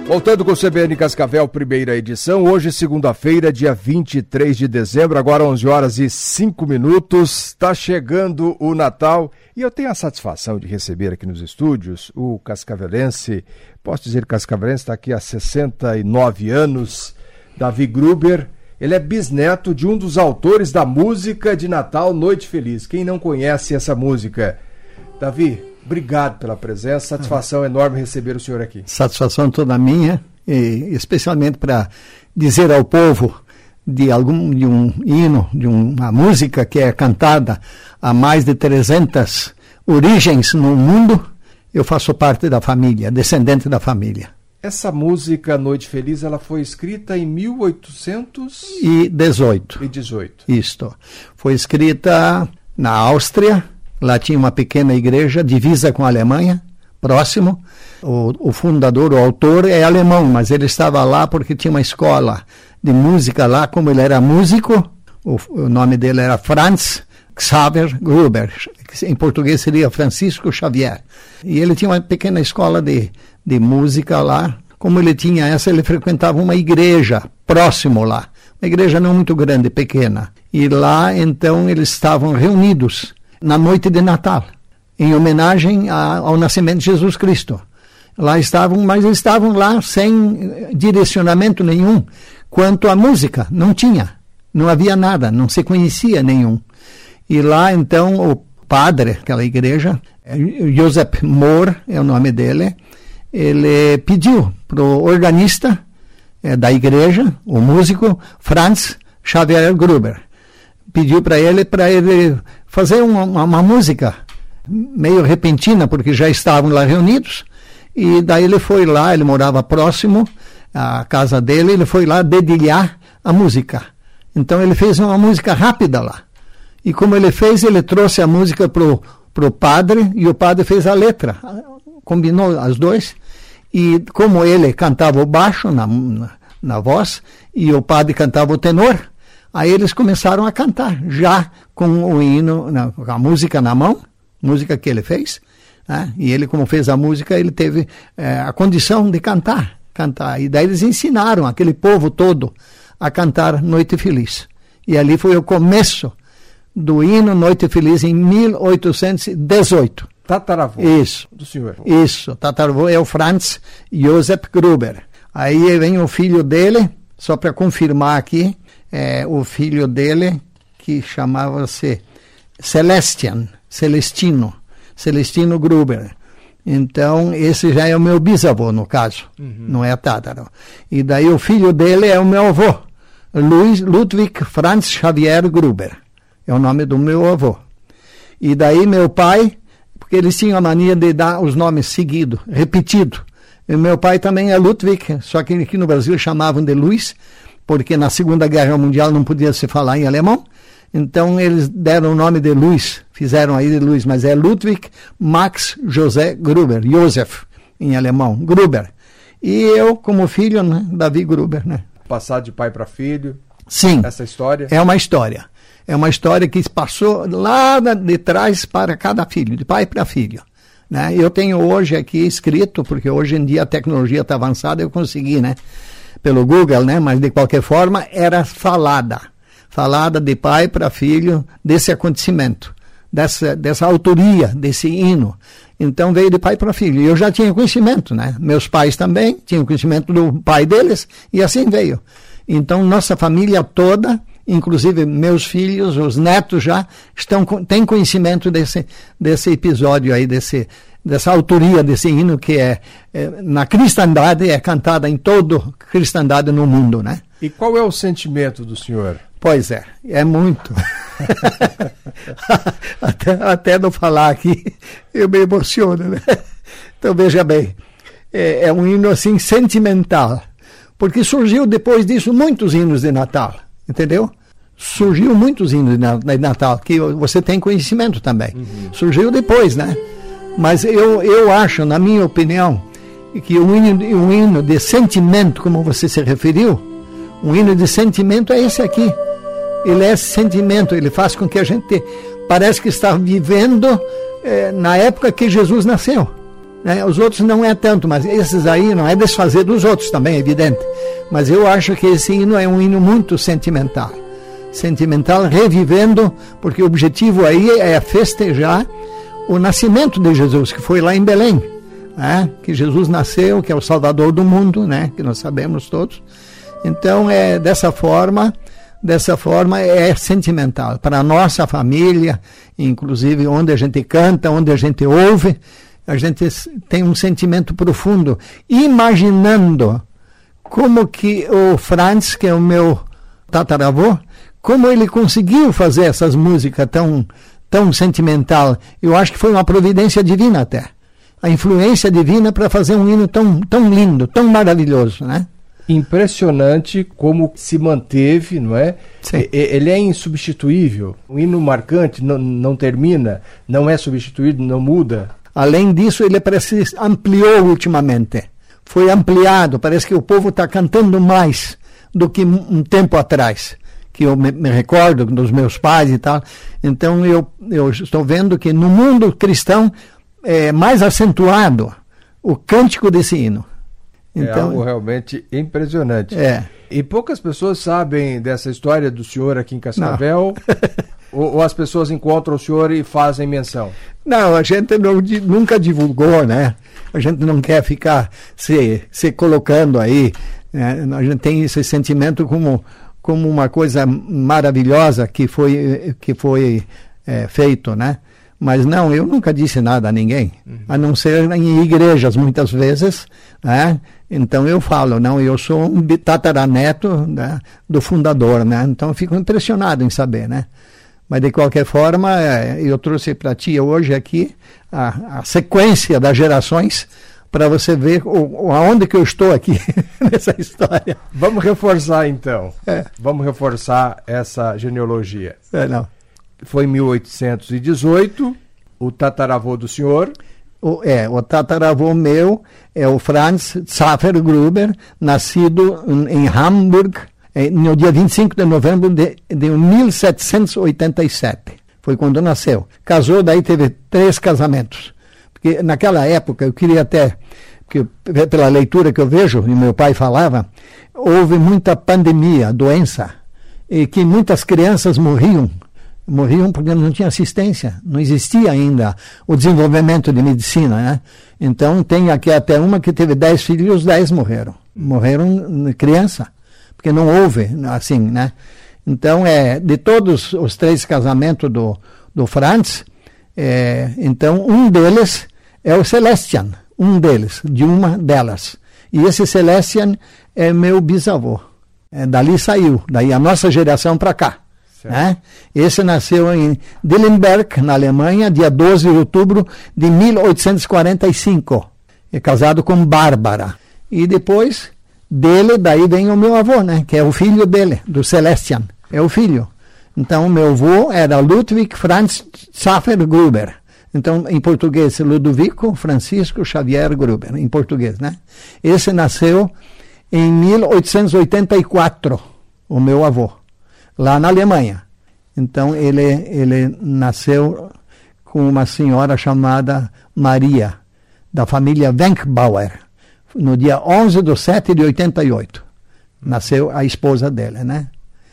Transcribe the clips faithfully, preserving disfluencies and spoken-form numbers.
Voltando com o C B N Cascavel, primeira edição, hoje segunda-feira, dia vinte e três de dezembro, agora onze horas e cinco minutos, está chegando o Natal e eu tenho a satisfação de receber aqui nos estúdios o cascavelense, posso dizer que cascavelense está aqui há sessenta e nove anos, Davi Gruber. Ele é bisneto de um dos autores da música de Natal, Noite Feliz. Quem não conhece essa música? Davi, obrigado pela presença, satisfação uhum. enorme receber o senhor aqui. Satisfação toda minha, e especialmente para dizer ao povo de algum de um hino, de uma música que é cantada há mais de trezentas origens no mundo. Eu faço parte da família, descendente da família. Essa música Noite Feliz, ela foi escrita em mil oitocentos e dezoito. E dezoito. Isto. Foi escrita na Áustria. Lá tinha uma pequena igreja, divisa com a Alemanha, próximo. O, o fundador, o autor, é alemão, mas ele estava lá porque tinha uma escola de música lá. Como ele era músico, o, o nome dele era Franz Xaver Gruber, que em português seria Francisco Xavier. E ele tinha uma pequena escola de, de música lá. Como ele tinha essa, ele frequentava uma igreja próximo lá. Uma igreja não muito grande, pequena. E lá, então, eles estavam reunidos na noite de Natal, em homenagem a, ao nascimento de Jesus Cristo. Lá estavam, mas eles estavam lá sem direcionamento nenhum quanto à música, não tinha, não havia nada, não se conhecia nenhum. E lá então o padre, aquela igreja, Joseph Mohr é o nome dele, ele pediu para o organista é, da igreja, o músico Franz Xavier Gruber, pediu para ele, para ele fazer uma, uma, uma música meio repentina, porque já estavam lá reunidos, e daí ele foi lá, ele morava próximo à casa dele, ele foi lá dedilhar a música. Então ele fez uma música rápida lá. E como ele fez, ele trouxe a música pro, pro padre, e o padre fez a letra, combinou as duas, e como ele cantava o baixo na, na, na voz, e o padre cantava o tenor, aí eles começaram a cantar, já com o hino, na, com a música na mão, música que ele fez, né? E ele, como fez a música, ele teve é, a condição de cantar, cantar. E daí eles ensinaram aquele povo todo a cantar Noite Feliz. E ali foi o começo do hino Noite Feliz em mil oitocentos e dezoito. Tataravô. Isso. Do senhor. Isso. Tataravô é o Franz Joseph Gruber. Aí vem o filho dele, só para confirmar aqui, é, o filho dele, que chamava-se Celestian, Celestino, Celestino Gruber. Então, esse já é o meu bisavô, no caso, uhum. não é tátaro. E daí o filho dele é o meu avô, Louis Ludwig Franz Xavier Gruber. É o nome do meu avô. E daí meu pai, porque eles tinham a mania de dar os nomes seguidos, repetido. E meu pai também é Ludwig, só que aqui no Brasil chamavam de Luiz, porque na Segunda Guerra Mundial não podia se falar em alemão. Então eles deram o nome de Luiz, fizeram aí de Luiz, mas é Ludwig Max José Gruber, Josef em alemão, Gruber. E eu, como filho, né, Davi Gruber, né? Passar de pai para filho. Sim. Essa história. É uma história. É uma história que passou lá de trás para cada filho, de pai para filho. Né? Eu tenho hoje aqui escrito, porque hoje em dia a tecnologia está avançada, eu consegui, né? Pelo Google, né? Mas de qualquer forma era falada. Falada de pai para filho desse acontecimento, dessa, dessa autoria, desse hino. Então veio de pai para filho. Eu já tinha conhecimento, né? Meus pais também tinham conhecimento do pai deles, e assim veio. Então nossa família toda, inclusive meus filhos, os netos já, estão, têm conhecimento desse, desse episódio aí, desse, dessa autoria desse hino que é, é, na cristandade, é cantada em toda cristandade no mundo, né? E qual é o sentimento do senhor? Pois é, é muito. até, até não falar aqui, eu me emociono, né? Então veja bem, é, é um hino assim sentimental, porque surgiu depois disso muitos hinos de Natal, entendeu? Surgiu muitos hinos de Natal, que você tem conhecimento também. Uhum. Surgiu depois, né? Mas eu, eu acho, na minha opinião, que um hino, um hino de sentimento, como você se referiu, um hino de sentimento é esse aqui. Ele é sentimento, ele faz com que a gente parece que está vivendo eh, na época que Jesus nasceu. Né? Os outros não é tanto, mas esses aí não é desfazer dos outros também, é evidente. Mas eu acho que esse hino é um hino muito sentimental. Sentimental, revivendo, porque o objetivo aí é festejar o nascimento de Jesus, que foi lá em Belém, né? Que Jesus nasceu, que é o Salvador do mundo, né? Que nós sabemos todos. Então, é dessa forma, dessa forma é sentimental. Para a nossa família, inclusive onde a gente canta, onde a gente ouve, a gente tem um sentimento profundo, imaginando como que o Franz, que é o meu tataravô, como ele conseguiu fazer essas músicas tão, tão sentimental. Eu acho que foi uma providência divina até. A influência divina para fazer um hino tão, tão lindo, tão maravilhoso, né? Impressionante como se manteve, não é? Sim. Ele é insubstituível. Um hino marcante não, não termina, não é substituído, não muda. Além disso, ele parece que ampliou ultimamente. Foi ampliado, parece que o povo está cantando mais do que um tempo atrás, que eu me, me recordo dos meus pais e tal. Então eu, eu estou vendo que no mundo cristão é mais acentuado o cântico desse hino. Então, é algo realmente impressionante. É. E poucas pessoas sabem dessa história do senhor aqui em Cascavel, ou, ou as pessoas encontram o senhor e fazem menção? Não, a gente não, nunca divulgou, né? A gente não quer ficar se, se colocando aí, né? A gente tem esse sentimento como, como uma coisa maravilhosa que foi, que foi é, feito, né? Mas não, eu nunca disse nada a ninguém, uhum. A não ser em igrejas muitas vezes, né? Então eu falo, não, eu sou um tataraneto, né, do fundador, né? Então eu fico impressionado em saber, né? Mas de qualquer forma, eu trouxe para ti hoje aqui a, a sequência das gerações para você ver o, aonde que eu estou aqui nessa história. Vamos reforçar então, é. Vamos reforçar essa genealogia. É, não. Foi em mil oitocentos e dezoito, o tataravô do senhor... O, é, o tataravô meu é o Franz Zapffer-Gruber, nascido em Hamburg, é, no dia vinte e cinco de novembro de, de mil setecentos e oitenta e sete. Foi quando nasceu. Casou, daí teve três casamentos. Porque naquela época, eu queria até, porque, pela leitura que eu vejo, e meu pai falava, houve muita pandemia, doença, e que muitas crianças morriam. Morriam porque não tinha assistência, não existia ainda o desenvolvimento de medicina, né? Então tem aqui até uma que teve dez filhos e os dez morreram. Morreram criança, porque não houve assim, né? Então, é, de todos os três casamentos do, do Franz, é, então um deles é o Celestian, um deles, de uma delas. E esse Celestian é meu bisavô. É, dali saiu, daí a nossa geração para cá. Né? Esse nasceu em Dillenberg, na Alemanha, dia doze de outubro de mil oitocentos e quarenta e cinco. É casado com Bárbara. E depois dele, daí vem o meu avô, né? Que é o filho dele, do Celestian. É o filho. Então, meu avô era Ludwig Franz Zapffer-Gruber. Então, em português, Ludovico Francisco Xavier Gruber, em português, né? Esse nasceu em mil oitocentos e oitenta e quatro, o meu avô, lá na Alemanha. Então, ele, ele nasceu com uma senhora chamada Maria, da família Wenkbauer, no dia onze de setembro de oitenta e oito. Nasceu a esposa dele, né?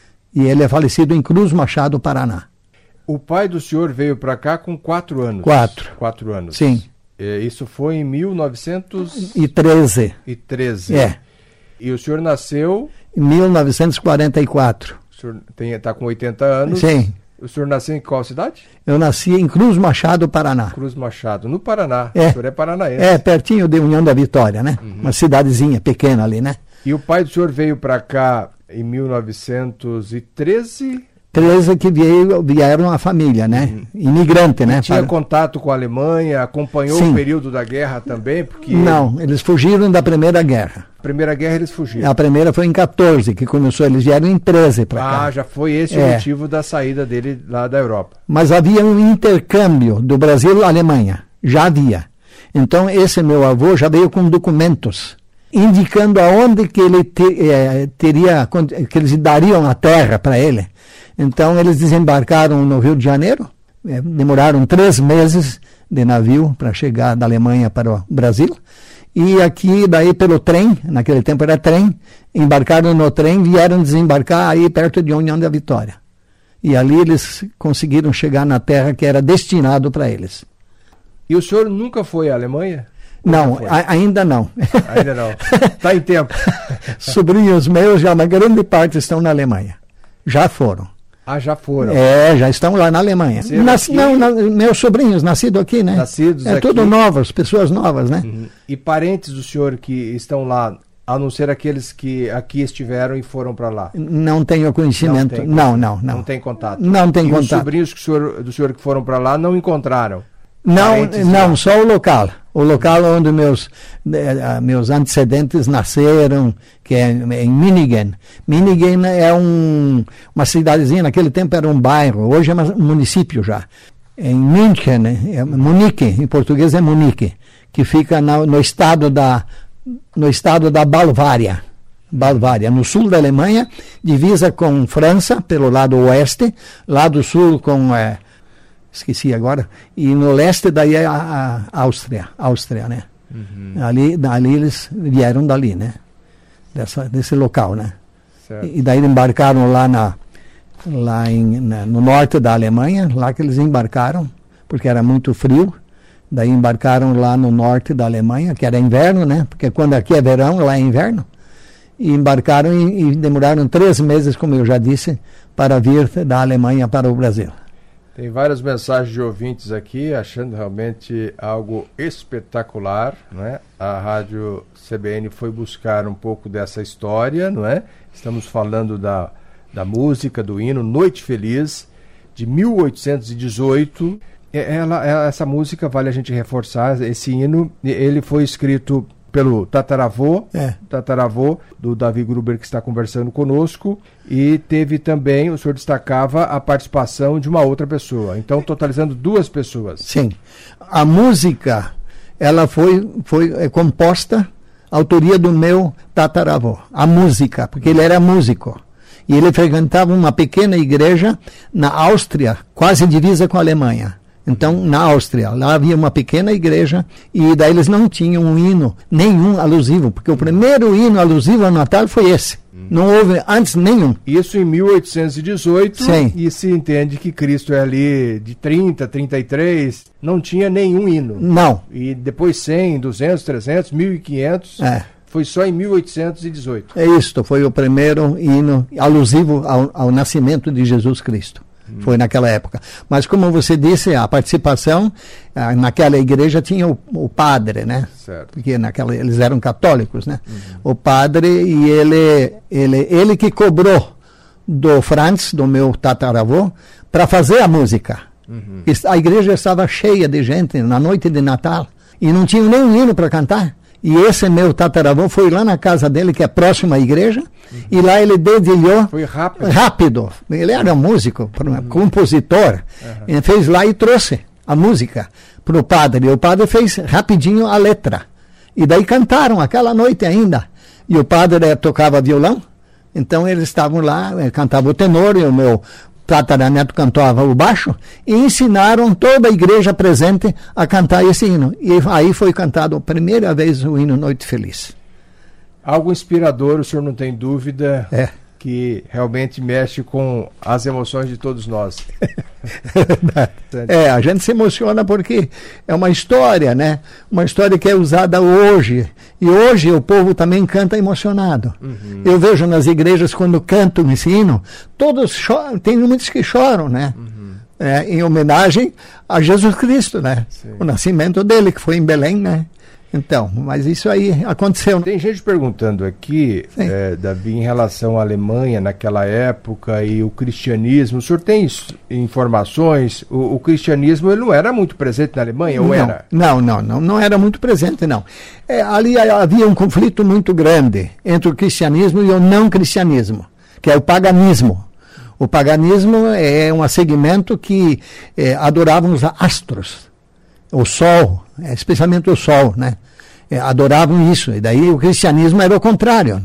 E ele é falecido em Cruz Machado, Paraná. O pai do senhor veio para cá com quatro anos. Quatro. Quatro anos. Sim. É, isso foi em mil novecentos e treze. E treze. É. E o senhor nasceu... Em mil novecentos e quarenta e quatro. O senhor está com oitenta anos. Sim. O senhor nasceu em qual cidade? Eu nasci em Cruz Machado, Paraná. Cruz Machado, no Paraná. É. O senhor é paranaense. É, pertinho de União da Vitória, né? Uhum. Uma cidadezinha pequena ali, né? E o pai do senhor veio para cá em mil novecentos e treze... treze que veio, vieram a família, né? Uhum. Imigrante, né? Tinha Para... contato com a Alemanha, acompanhou Sim. o período da guerra também? Porque Não, eles fugiram da Primeira Guerra. a Primeira Guerra eles fugiram. A primeira foi em quatorze, que começou, eles vieram em treze para cá. Ah, já foi esse É. o motivo da saída dele lá da Europa. Mas havia um intercâmbio do Brasil à Alemanha, já havia. Então esse meu avô já veio com documentos indicando aonde que ele te, eh, teria, que eles dariam a terra para ele. Então eles desembarcaram no Rio de Janeiro, É, demoraram três meses de navio para chegar da Alemanha para o Brasil. E aqui, daí pelo trem, naquele tempo era trem, embarcaram no trem, vieram desembarcar aí perto de União da Vitória. E ali eles conseguiram chegar na terra que era destinado para eles. E o senhor nunca foi à Alemanha? Não, a, ainda não. Ainda não. Está em tempo. Sobrinhos meus, já uma grande parte estão na Alemanha. Já foram. Ah, já foram? É, já estão lá na Alemanha. Nas, não, na, meus sobrinhos, nascidos aqui, né? Nascidos é aqui. tudo novos, pessoas novas, né? Uhum. E parentes do senhor que estão lá, a não ser aqueles que aqui estiveram e foram para lá? Não tenho conhecimento. Não, tem, não, não, não. Não tem contato? Não tem e contato. E os sobrinhos que o senhor, do senhor que foram para lá não encontraram? Não, não, só o local. O local onde meus, meus antecedentes nasceram, que é em Minningen. Minningen é um, uma cidadezinha, naquele tempo era um bairro, hoje é um município já. Em München, é Munique, em português é Munique, que fica no, no, estado da, no estado da Bavária. Bavária, no sul da Alemanha, divisa com França, pelo lado oeste, lado sul com... É, esqueci agora, e no leste daí é a, a Áustria, Áustria, né? Uhum. Ali, ali eles vieram dali, né? Dessa, desse local, né? Certo. E daí embarcaram lá, na, lá em, na, no norte da Alemanha, lá que eles embarcaram, porque era muito frio, daí embarcaram lá no norte da Alemanha, que era inverno, né? Porque quando aqui é verão, lá é inverno, e embarcaram e, e demoraram três meses, como eu já disse, para vir da Alemanha para o Brasil. Tem várias mensagens de ouvintes aqui, achando realmente algo espetacular, não é? A Rádio C B N foi buscar um pouco dessa história, não é? Estamos falando da, da música, do hino Noite Feliz, de mil oitocentos e dezoito. Ela, essa música, vale a gente reforçar, esse hino, ele foi escrito pelo tataravô, é. tataravô do Davi Gruber, que está conversando conosco, e teve também, o senhor destacava, a participação de uma outra pessoa, então totalizando duas pessoas. Sim, a música, ela foi, foi é, composta, autoria do meu tataravô, a música, porque ele era músico, e ele frequentava uma pequena igreja na Áustria, quase divisa com a Alemanha. Então, na Áustria, lá havia uma pequena igreja e daí eles não tinham um hino nenhum alusivo, porque o primeiro hino alusivo ao Natal foi esse. Hum. Não houve antes nenhum. Isso em mil oitocentos e dezoito. Sim. E se entende que Cristo é ali de trinta, trinta e três, não tinha nenhum hino. Não. E depois cem, duzentos, trezentos, mil e quinhentos... É. Foi só em mil oitocentos e dezoito. É isto, foi o primeiro hino alusivo ao, ao nascimento de Jesus Cristo. Foi naquela época. Mas como você disse, a participação, ah, naquela igreja tinha o, o padre, né? Certo. Porque naquela, eles eram católicos, né? Uhum. O padre, e ele, ele, ele que cobrou do Franz, do meu tataravô, para fazer a música. Uhum. A igreja estava cheia de gente na noite de Natal e não tinha nem hino para cantar. E esse meu tataravô foi lá na casa dele, que é próxima à igreja, uhum. e lá ele dedilhou. Foi rápido. Rápido. Ele era músico, uhum. compositor. Uhum. Ele fez lá e trouxe a música para o padre. E o padre fez rapidinho a letra. E daí cantaram aquela noite ainda. E o padre tocava violão. Então eles estavam lá, cantava o tenor e o meu tataraneto cantava o baixo, e ensinaram toda a igreja presente a cantar esse hino. E aí foi cantado a primeira vez o hino Noite Feliz. Algo inspirador, o senhor não tem dúvida, é. que realmente mexe com as emoções de todos nós. É, a gente se emociona porque é uma história, né? Uma história que é usada hoje. E hoje o povo também canta emocionado. Uhum. Eu vejo nas igrejas, quando cantam esse hino, todos choram, tem muitos que choram, né? Uhum. É, em homenagem a Jesus Cristo, né? Sim. O nascimento dele, que foi em Belém, né? Então, mas isso aí aconteceu. Tem gente perguntando aqui, é, Davi, em relação à Alemanha naquela época e o cristianismo. O senhor tem informações? O, o cristianismo ele não era muito presente na Alemanha, ou não, era? Não, não, não, não era muito presente, não. É, ali havia um conflito muito grande entre o cristianismo e o não cristianismo, que é o paganismo. O paganismo é um segmento que é, adoravam os astros, o sol, especialmente o sol, né? É, adoravam isso. E daí o cristianismo era o contrário, né?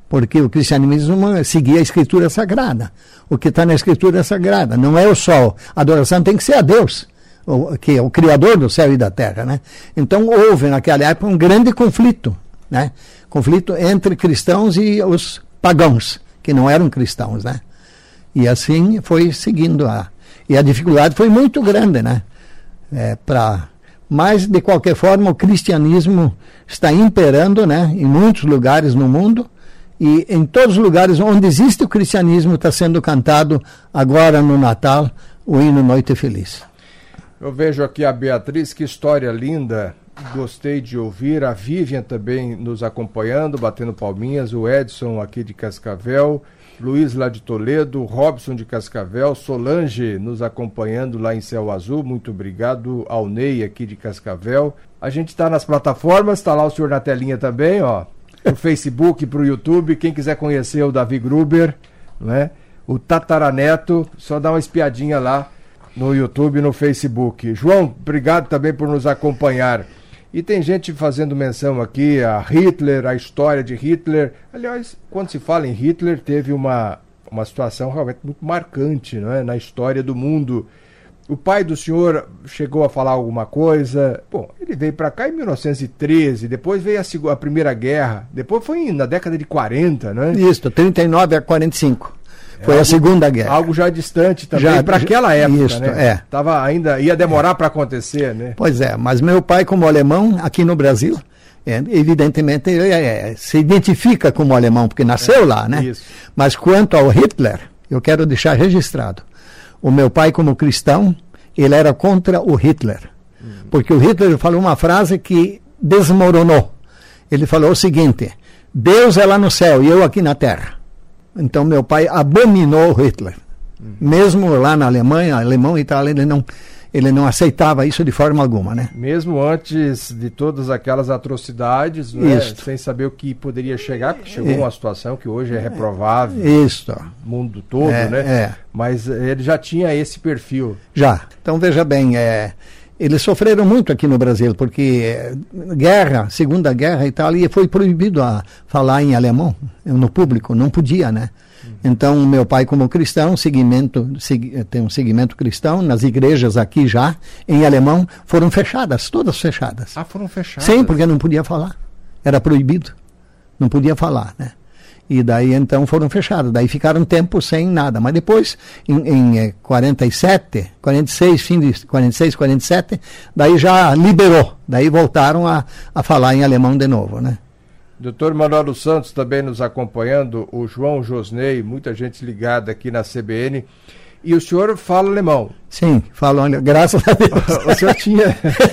porque o cristianismo seguia a Escritura Sagrada. O que está na Escritura Sagrada não é o sol. A adoração tem que ser a Deus, o, que é o Criador do céu e da terra, né? Então houve naquela época um grande conflito, né? Conflito entre cristãos e os pagãos, que não eram cristãos, né? E assim foi seguindo a... E a dificuldade foi muito grande, né? É, pra... Mas, de qualquer forma, o cristianismo está imperando, né? Em muitos lugares no mundo, e em todos os lugares onde existe o cristianismo está sendo cantado agora no Natal o hino Noite Feliz. Eu vejo aqui a Beatriz, que história linda, gostei de ouvir, a Vivian também nos acompanhando, batendo palminhas, o Edson aqui de Cascavel, Luiz lá de Toledo, Robson de Cascavel, Solange nos acompanhando lá em Céu Azul, muito obrigado ao Ney aqui de Cascavel. A gente está nas plataformas, está lá o senhor na telinha também, ó, pro Facebook, pro YouTube, quem quiser conhecer o Davi Gruber, né? O Tataraneto, só dá uma espiadinha lá no YouTube e no Facebook. João, obrigado também por nos acompanhar. E tem gente fazendo menção aqui a Hitler, a história de Hitler. Aliás, quando se fala em Hitler, teve uma, uma situação realmente muito marcante, não é? Na história do mundo. O pai do senhor chegou a falar alguma coisa. Bom, ele veio para cá em mil novecentos e treze, depois veio a, a Primeira Guerra, depois foi na década de quarenta, não é? Isso, trinta e nove a quarenta e cinco. Foi algo, a Segunda Guerra. Algo já distante também para aquela época, isso, né? É. Tava ainda, ia demorar é. para acontecer, né? Pois é, mas meu pai, como alemão, aqui no Brasil, é, evidentemente ele é, se identifica como alemão, porque nasceu é, lá, né? Isso. Mas quanto ao Hitler, eu quero deixar registrado. O meu pai, como cristão, ele era contra o Hitler. Hum. Porque o Hitler falou uma frase que desmoronou. Ele falou o seguinte: Deus é lá no céu e eu aqui na terra. Então meu pai abominou Hitler. Hum. Mesmo lá na Alemanha, alemão e tal, ele não, ele não aceitava isso de forma alguma, né? Mesmo antes de todas aquelas atrocidades, né? Sem saber o que poderia chegar, porque chegou é. uma situação que hoje é reprovável isso. no mundo todo, é, né? É. Mas ele já tinha esse perfil. Já. Então veja bem, é... eles sofreram muito aqui no Brasil, porque guerra, Segunda Guerra e tal, e foi proibido a falar em alemão no público, não podia, né? Uhum. Então, meu pai, como cristão, segmento, seg, tem um segmento cristão, nas igrejas aqui já, em alemão, foram fechadas, todas fechadas. Ah, foram fechadas? Sim, porque não podia falar, era proibido, não podia falar, né? E daí, então, foram fechadas. Daí ficaram um tempo sem nada. Mas depois, em, em eh, quarenta e sete, quarenta e seis, fim de quarenta e seis, quarenta e sete, daí já liberou. Daí voltaram a, a falar em alemão de novo, né? Doutor Manuel dos Santos também nos acompanhando, o João Josnei, muita gente ligada aqui na C B N. E o senhor fala alemão? Sim, falo, graças a Deus. O senhor tinha,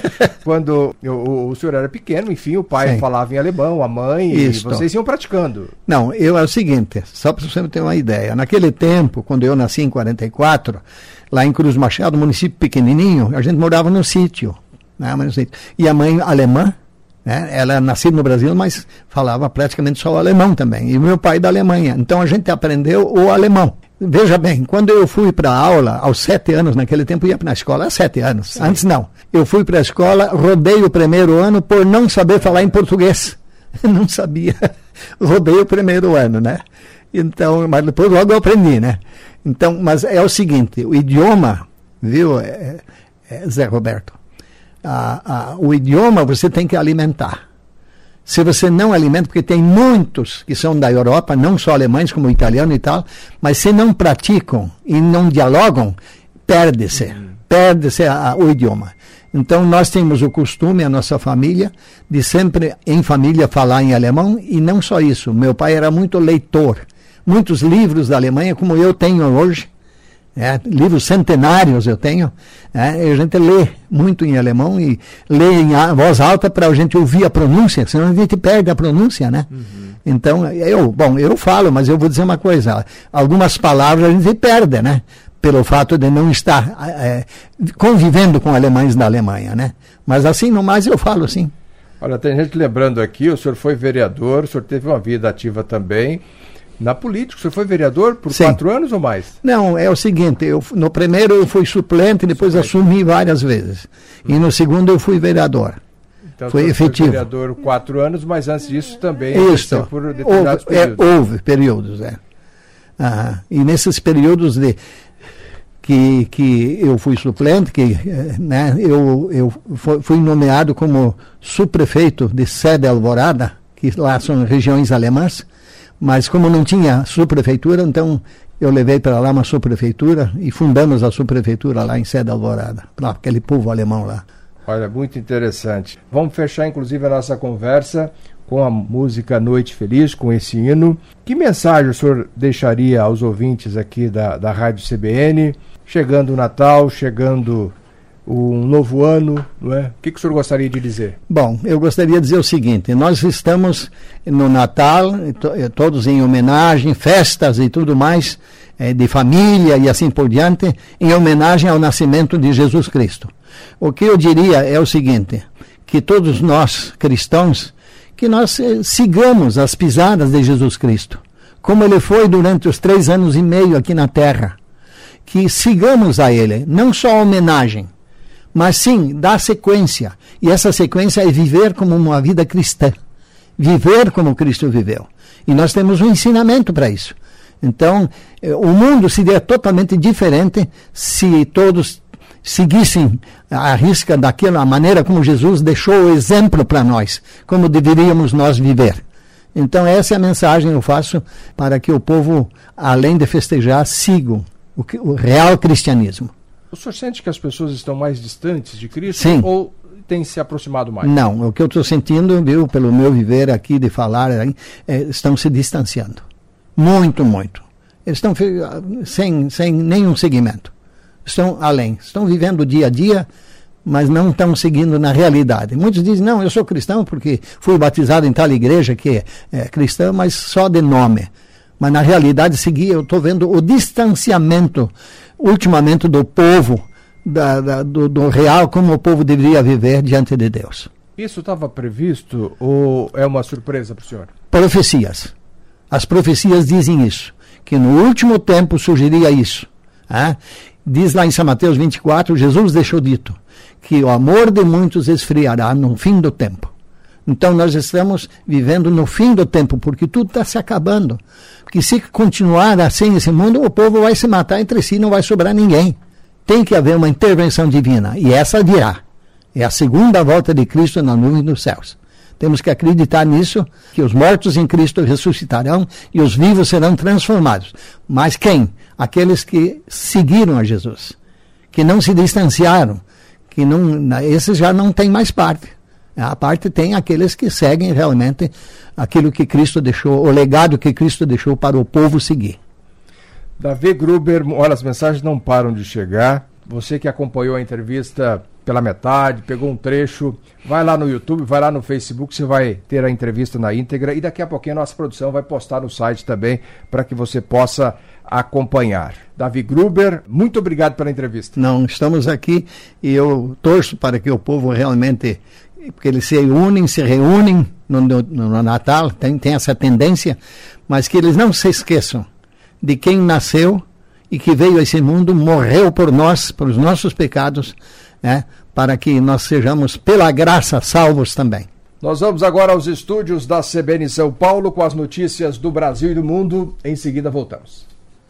quando o, o senhor era pequeno, enfim, o pai Sim. falava em alemão, a mãe, Isso. e vocês iam praticando. Não, eu é o seguinte, só para você ter uma ideia, naquele tempo, quando eu nasci em quarenta e quatro, lá em Cruz Machado, município pequenininho, a gente morava no sítio, né, no sítio. E a mãe alemã, né, ela é nascida no Brasil, mas falava praticamente só o alemão também, e o meu pai da Alemanha, então a gente aprendeu o alemão. Veja bem, quando eu fui para a aula, aos sete anos, naquele tempo eu ia para a escola, há sete anos, Sim. antes não. Eu fui para a escola, rodei o primeiro ano por não saber falar em português. Não sabia, rodei o primeiro ano, né? Então, mas depois logo eu aprendi, né? Então, mas é o seguinte, o idioma, viu, é, é, Zé Roberto, a, a, o idioma você tem que alimentar. Se você não alimenta, porque tem muitos que são da Europa, não só alemães, como italiano e tal, mas se não praticam e não dialogam, perde-se, uhum. perde-se a, a, o idioma. Então nós temos o costume, a nossa família, de sempre em família falar em alemão, e não só isso, meu pai era muito leitor, muitos livros da Alemanha, como eu tenho hoje, É, livros centenários eu tenho, é, a gente lê muito em alemão e lê em a, voz alta para a gente ouvir a pronúncia, senão a gente perde a pronúncia, né? Uhum. Então, eu, bom, eu falo, mas eu vou dizer uma coisa, algumas palavras a gente perde, né? Pelo fato de não estar é, convivendo com alemães da Alemanha, né? Mas assim, no mais, eu falo sim. Olha, tem gente lembrando aqui, o senhor foi vereador, o senhor teve uma vida ativa também. Na política, o senhor foi vereador por Sim. quatro anos ou mais? Não, é o seguinte, eu, no primeiro eu fui suplente, depois suplente. assumi várias vezes. Hum. E no segundo eu fui vereador. Então, foi efetivo. Foi vereador quatro anos, mas antes disso também Isso, por determinados houve, períodos. É, houve períodos, é. Ah, e nesses períodos de, que, que eu fui suplente, que, né, eu, eu fui nomeado como subprefeito de Sede Alvorada, que lá são regiões alemãs, mas como não tinha subprefeitura, então eu levei para lá uma subprefeitura e fundamos a subprefeitura lá em Sede Alvorada, para aquele povo alemão lá. Olha, muito interessante. Vamos fechar, inclusive, a nossa conversa com a música Noite Feliz, com esse hino. Que mensagem o senhor deixaria aos ouvintes aqui da, da Rádio C B N, chegando o Natal, chegando um novo ano, não é? O que, que o senhor gostaria de dizer? Bom, eu gostaria de dizer o seguinte, nós estamos no Natal, todos em homenagem, festas e tudo mais, é, de família e assim por diante, em homenagem ao nascimento de Jesus Cristo. O que eu diria é o seguinte, que todos nós, cristãos, que nós eh, sigamos as pisadas de Jesus Cristo, como ele foi durante os três anos e meio aqui na Terra, que sigamos a ele, não só a homenagem, mas sim, dar sequência, e essa sequência é viver como uma vida cristã, viver como Cristo viveu, e nós temos um ensinamento para isso. Então, eh, o mundo seria totalmente diferente se todos seguissem a risca daquela maneira como Jesus deixou o exemplo para nós, como deveríamos nós viver. Então essa é a mensagem que eu faço para que o povo, além de festejar, sigam o, o real cristianismo. O senhor sente que as pessoas estão mais distantes de Cristo? Sim. Ou têm se aproximado mais? Não, o que eu estou sentindo, viu, pelo meu viver aqui de falar, é, estão se distanciando. Muito, muito. Eles estão sem, sem nenhum seguimento. Estão além, estão vivendo o dia a dia, mas não estão seguindo na realidade. Muitos dizem, não, eu sou cristão porque fui batizado em tal igreja que é, é cristã, mas só de nome. Mas na realidade, seguir, eu estou vendo o distanciamento, ultimamente, do povo, da, da, do, do real, como o povo deveria viver diante de Deus. Isso estava previsto ou é uma surpresa para o senhor? Profecias. As profecias dizem isso, que no último tempo surgiria isso. Ah? Diz lá em São Mateus vinte e quatro, Jesus deixou dito que o amor de muitos esfriará no fim do tempo. Então nós estamos vivendo no fim do tempo, porque tudo está se acabando. Porque se continuar assim esse mundo, o povo vai se matar entre si, não vai sobrar ninguém. Tem que haver uma intervenção divina, e essa virá. É a segunda volta de Cristo na nuvem dos céus. Temos que acreditar nisso, que os mortos em Cristo ressuscitarão e os vivos serão transformados. Mas quem? Aqueles que seguiram a Jesus, que não se distanciaram, que não, esses já não têm mais parte. A parte tem aqueles que seguem realmente aquilo que Cristo deixou, o legado que Cristo deixou para o povo seguir. Davi Gruber, olha, as mensagens não param de chegar. Você que acompanhou a entrevista pela metade, pegou um trecho, vai lá no YouTube, vai lá no Facebook, você vai ter a entrevista na íntegra e daqui a pouquinho a nossa produção vai postar no site também para que você possa acompanhar. Davi Gruber, muito obrigado pela entrevista. Não, estamos aqui e eu torço para que o povo realmente, porque eles se unem, se reúnem no, no, no Natal, tem, tem essa tendência, mas que eles não se esqueçam de quem nasceu e que veio a esse mundo, morreu por nós, por os nossos pecados, né, para que nós sejamos, pela graça, salvos também. Nós vamos agora aos estúdios da C B N São Paulo com as notícias do Brasil e do mundo. Em seguida voltamos.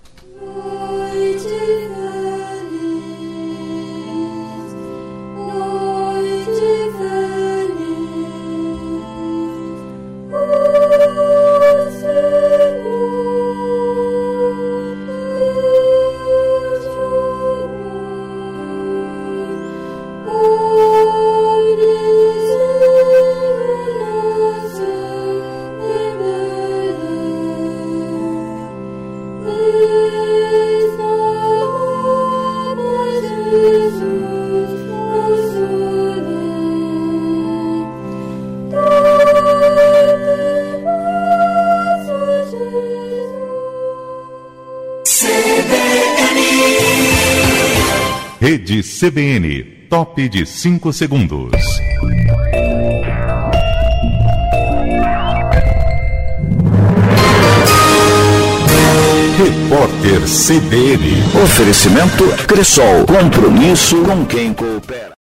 Rede C B N, top de cinco segundos. Repórter C B N. Oferecimento Cressol. Compromisso com quem coopera.